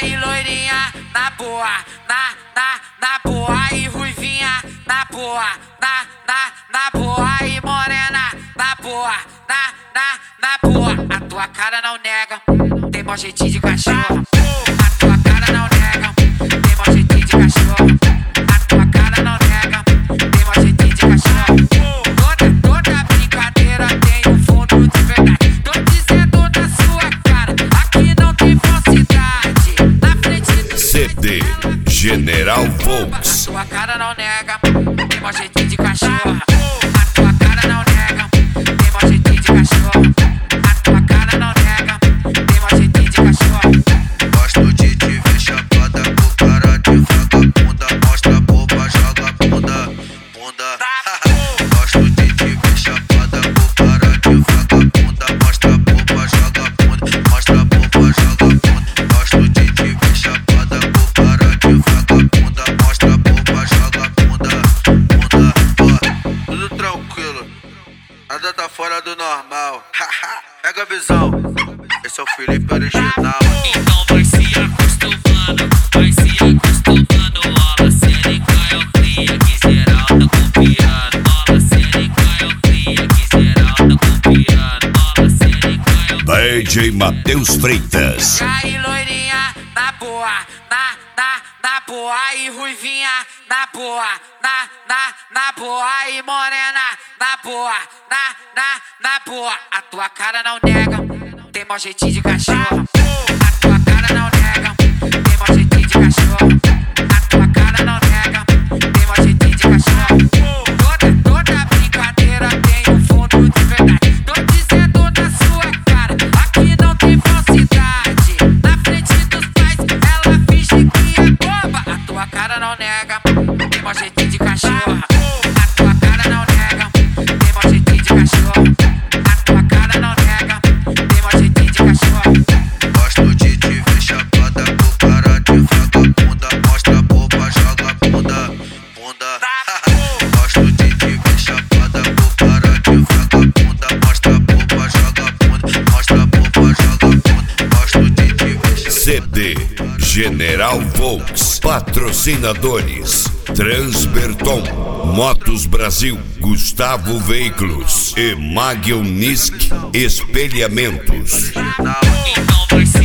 aí loirinha, na boa, na boa, aí ruivinha, na boa, na boa, aí morena, na boa, na boa. A tua cara não nega, tem mó jeitinho de cachorro. A tua cara não nega, tem mó jeitinho de cachorro. A tua cara não nega, tem mó jeitinho de cachorro. Toda brincadeira tem um fundo de verdade. Tô dizendo na sua cara, aqui não tem falsidade. Na frente do CD General Volks. A tua cara não nega, tem mó jeitinho de cachorro. A tua cara não nega, tem mó jeitinho de cachorro. A tua cara não nega, tem mó jeitinho de cachorro. Gosto de te ver chapada com cara de vagabunda. Mostra a boca, joga bunda, bunda. Gosto de te ver chapada com cara de vagabunda. Mostra a boca, joga bunda, mostra a boca, joga bunda. Gosto de te ver chapada com cara de vagabunda. Mostra a boca, joga bunda, bunda. Tudo tranquilo, nada tá fora do normal. Pega a visão, esse é o Felipe original. Então vai se acostumando, vai se acostumando. Bola cênica eu cria, que geral tá copiando. Bola cênica eu cria, que geral tá copiando. Bola cênica eu cria. DJ Matheus Freitas. E aí loirinha, na boa, na boa, aí ruivinha, na boa, na boa, aí morena, na boa, na boa. A tua cara não nega, tem mó jeitinho de cachorro. A tua cara não nega, tem mó jeitinho de cachorro. A tua cara não nega, tem mó jeitinho de cachorro. Toda brincadeira tem um fundo de verdade. Tô dizendo na sua cara, aqui não tem falsidade. Na frente dos pais, ela finge que é boba. A tua cara não nega, tem mó jeitinho de cachorro. A tua cara não nega, tem mó jeitinho de cachorro. A tua cara não nega, tem mó jeitinho de cachorro. Gosto de te ver chapada com cara de vagabunda. Mostra a boca, joga bunda, bunda. Gosto de te ver chapada com cara de vagabunda. Mostra a boca, joga bunda, mostra a boca, joga bunda. Gosto de te ver CD General Volks. Patrocinadores: Transberton, Motos Brasil, Gustavo Veículos e Magionisk Espelhamentos. chapada. Então vai se